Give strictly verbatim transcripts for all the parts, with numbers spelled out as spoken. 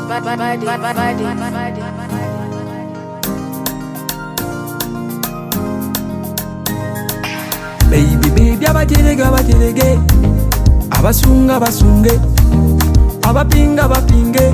Baby, baby, abaterege, abaterege, abasunga, basunge, abapinga, abapinge.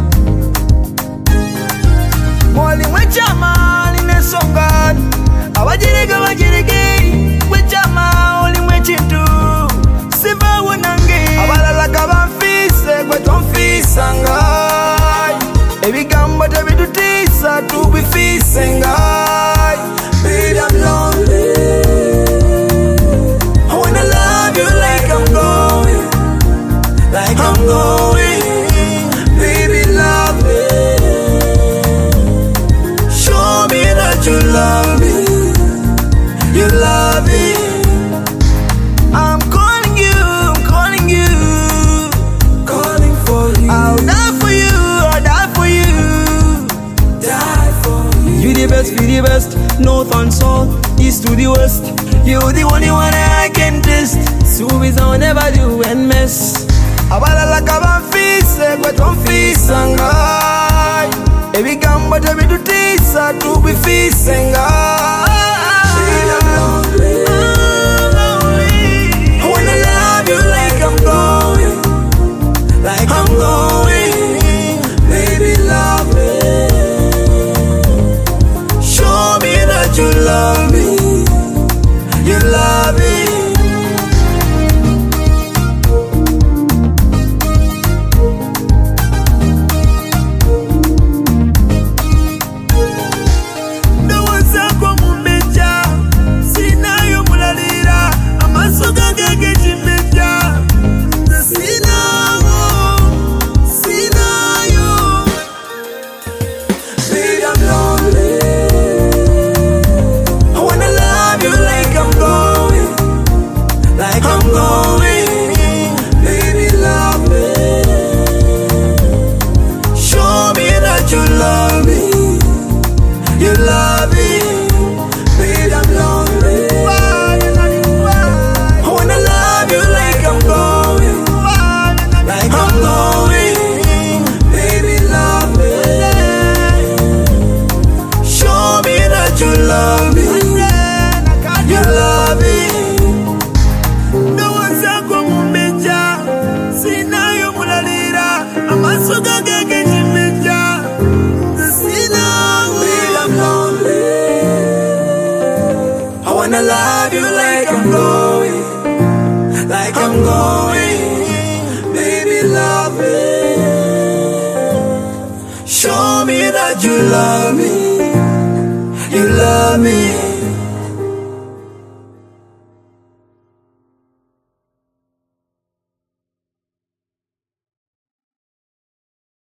Mwali mwechama, linesonga, abaterege, abaterege, mwechama, oli mwechintu, siva wanange, abalala kabafise, kwe tonfisa ngai, ebigambo tebitutisa, tubifise ngai. Baby, I'm lonely, I wanna love you like I'm going, like I'm going. Baby, love me, show me that you love me, you love me. I'm calling you, I'm calling you, calling for you. I'll die for you, I'll die for you, die for you. You the best, you the best, north and south, east to the west. You're the only one I can test. Subiza I'll never do and mess. Abalala kabafise, kwe tonfisa ngai, ebigambo tebitutisa, tubifise ngai. I wanna love you like I'm going, like I'm going. Baby, love me, show me that you love me, you love me. I wanna love you like I'm going, like I'm going. Baby, love me, show me that you love me, you love me.